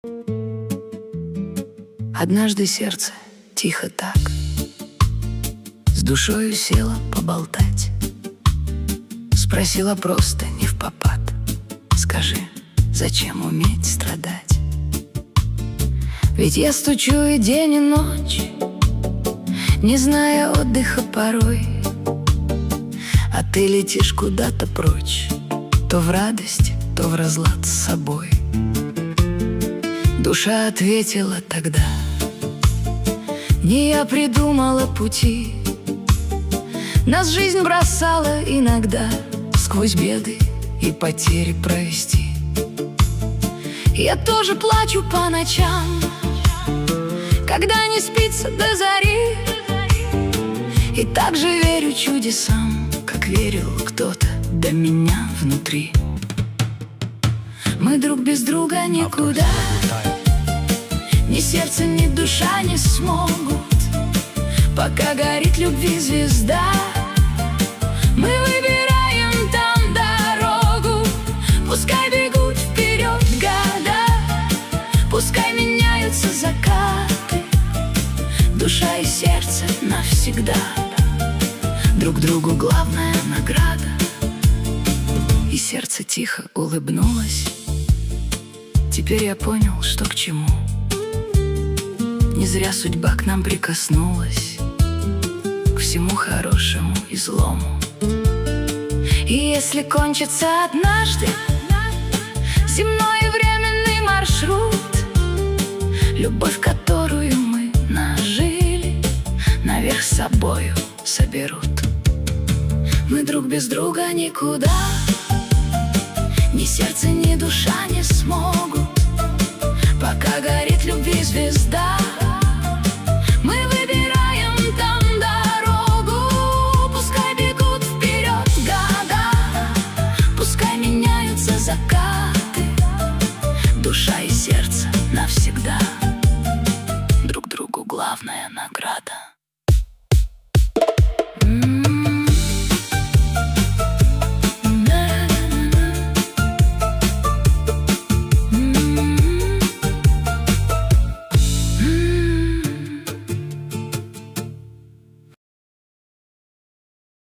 Однажды сердце тихо так с душою села поболтать. Спросила просто не впопад: скажи, зачем уметь страдать? Ведь я стучу и день, и ночь, не зная отдыха порой. А ты летишь куда-то прочь, то в радость, то в разлад с собой. Душа ответила тогда: не я придумала пути, нас жизнь бросала иногда сквозь беды и потери провести. Я тоже плачу по ночам, когда не спится до зари, и так же верю чудесам, как верил кто-то до меня внутри. Мы друг без друга никуда, ни сердце, ни душа не смогут. Пока горит любви звезда, мы выбираем там дорогу. Пускай бегут вперед года, пускай меняются закаты, душа и сердце навсегда друг другу главная награда. И сердце тихо улыбнулось. Теперь я понял, что к чему. Не зря судьба к нам прикоснулась, к всему хорошему и злому. И если кончится однажды земной и временный маршрут, любовь, которую мы нажили, наверх с собою соберут. Мы друг без друга никуда, ни сердце, ни душа не смогут. Пока горит любви звезда, мы выбираем там дорогу. Пускай бегут вперед года, пускай меняются закаты, душа и сердце навсегда друг другу главная награда.